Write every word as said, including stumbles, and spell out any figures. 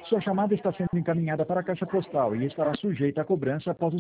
Sua chamada está sendo encaminhada para a caixa postal e estará sujeita a cobrança após o